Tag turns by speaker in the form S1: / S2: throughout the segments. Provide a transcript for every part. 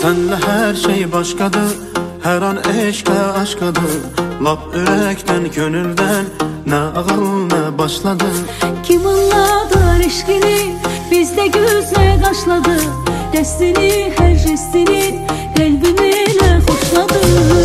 S1: Senle her şey başkadır, her an eşke aşkadır. Lap yürekten, gönülden, ne ağıl ne başladı.
S2: Kim anladı eşkini, bizde gözle kaşladı. Destini, her jestini, kalbimle hoşladı.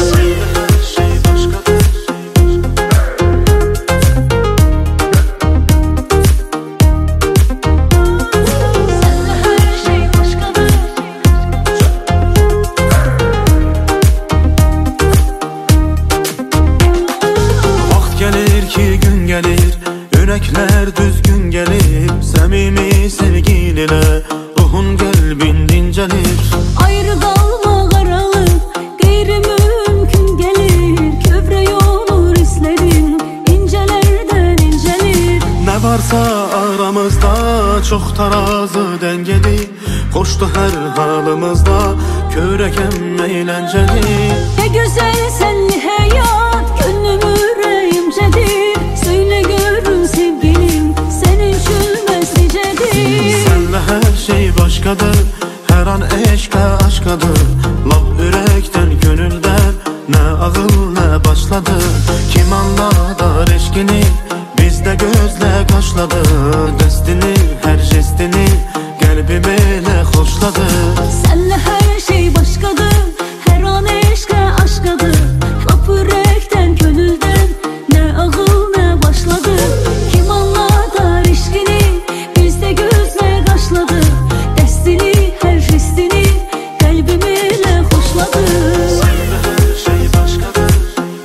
S1: Gün gelir, yürekler düzgün gelir. Samimi sevgiyle ruhun kalbin dincelir.
S2: Ayrı kalma karalı, gayri mümkün gelir. Köprü olur hislerin, incelerden incelir.
S1: Ne varsa aramızda çok terazi dengeli. Koştu her halımızda, körekem eğlenceli.
S2: Ne güzel senli hayat, gönlüm yüreğimcedir. Söyle görün sevgilim, senin çülmez nicedir.
S1: Senle her şey başkadır, her an eşke aşkadır. Lap yürekten, gönülden, ne ağıl ne başladı. Kim anladı eşkini, bizde gözle kaşladı. Destini, her jestini, kalbimle hoşladı.
S2: Senle her şey başkadır, her an eşke aşkadır. Lap yürekten, gönülden, ne ağıl ne başladı. Kim anladı eşkini, bizde gözle kaşladı. Destini, her jestini, kalbimle hoşladı.
S1: Senle her şey başkadır.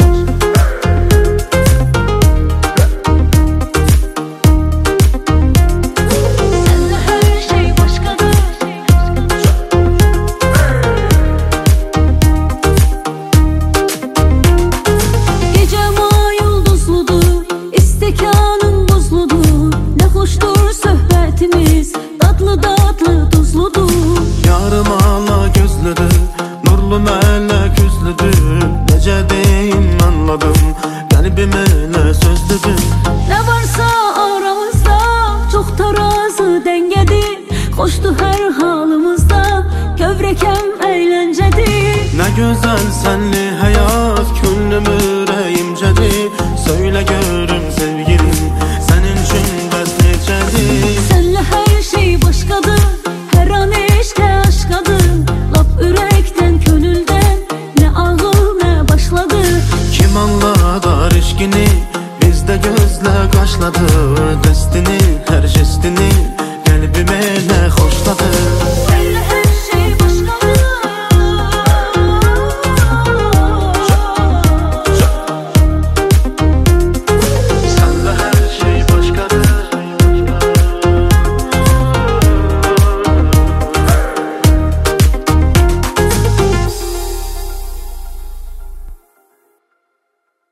S2: Senle her şey başkadır. Gecem ay yıldızlıdır, istekanım buzludur. Ne hoştur sohbetimiz, tatlı tatlı tuzludur.
S1: Yarım ala gözlüdür, nurlu melek yüzlüdür. Nece deyim anladım, kalbimle sözlüdür.
S2: Ne varsa aramızda çok terazi dengedir. Koştu her halımızda, kövrekem eğlencedir.
S1: Ne güzel senli hayat, gönlüm yüreğimcedir. Söyle görüm sevgilim, senin için bəs necedir.
S2: Senle her şey başkadır, her an eşke aşkadır. Lap yürekten, gönülden, ne ağıl ne başladı.
S1: Kim anladı eşkini, bizde gözle kaşladı.